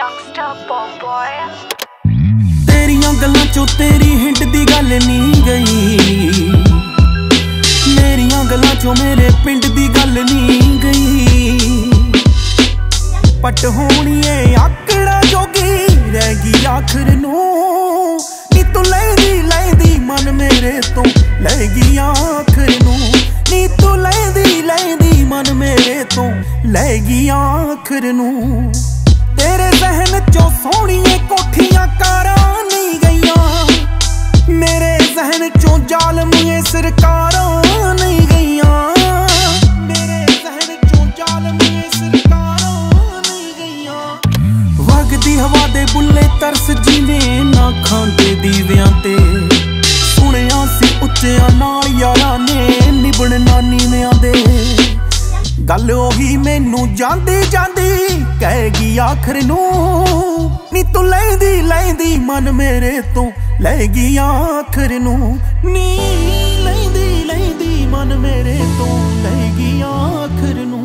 youngster boy तेरियां गल्लां चों तेरी हिंट दी गल नहीं गई, मेरियां गल्लां चों मेरे पिंड दी गल नहीं गई। पट होणीए आकड़ा जोगी रह गई आखिर नूं, नी तू लैंदी लैंदी मन मेरे तो लै गई आखिर नूं, नी तू लैंदी लैंदी मन मेरे तो लै गई आखिर नूं। तेरे जहन चों सोहणीए कोठियां कारां नहीं गईयां, मेरे जहन चों जालमिए सरकारां नहीं गईयां, मेरे जहन चों जालमिए सरकारां नहीं गईयां। वगदी हवा दे बुल्ले तरस जिवें ना खांदे दीवियां ते, सुणिया सी उच्चियां नाल यारां ने निभणना नीवियां दे। गल ओही मैनू जांदी जांदी कह गई आखिर नूं, नी तू लैंदी लैंदी मन मेरे तो लै गई आखिर नूं, नी लैंदी लैंदी मन मेरे तो लै गई आखिर नूं।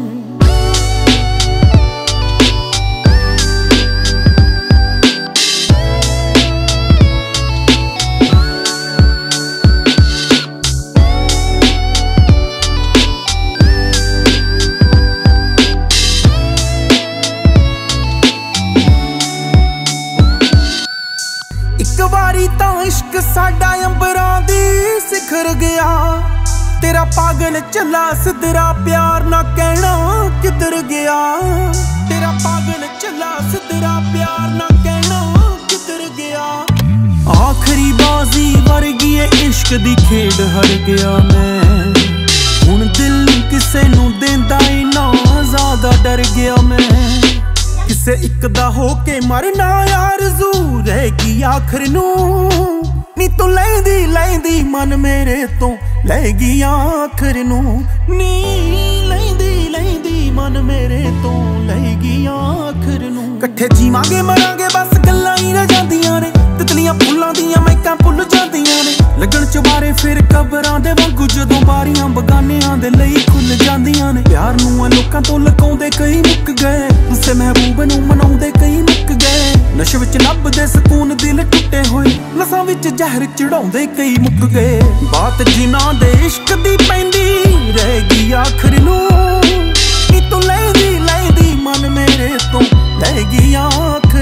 एक बारी तां इश्क साडा अंबरां दी सिखर गया, तेरा पागल चला सिद्धरा प्यार ना कहना किधर गया, तेरा पागल चला सिद्धरा प्यार ना कहना किधर गया। आखिरी बाजी वर्गी इश्क दी खेड हर गया मैं, हुण दिल किसे नू देंदा ही ना ज़्यादा डर गया मैं। किसे इक दा होके मरना आरज़ू रह गई आखिर नूं, नी तू लैंदी लैंदी मन मेरे तो लै गई आखिर नूं, नी लैंदी लैंदी मन मेरे तो लै गई आखिर नूं। कट्ठे जीवांगे मरांगे बस गल्लां ही रह जांदियां ने, तितलियां फुल्लां दियां महकां भुल जांदियां ने। लगन चुबारे फिर कबरां दे वांगू जदों बारियां बगानियां दे लई खुल जांदियां ने। प्यार नूं लोकां तो लुकाउंदे कई मुक गए, उसे महबूब नूं मनाउंदे कई मुक गए। नशे विच लभदे सकून दिल टुटे होए, नसां विच जहर चढ़ाउंदे कई मुक गए। बात जिन्हां दे इश्क दी पैंदी रह गई आखिर नूं, नी तू लैंदी लैंदी मन मेरे तो लै गई आखिर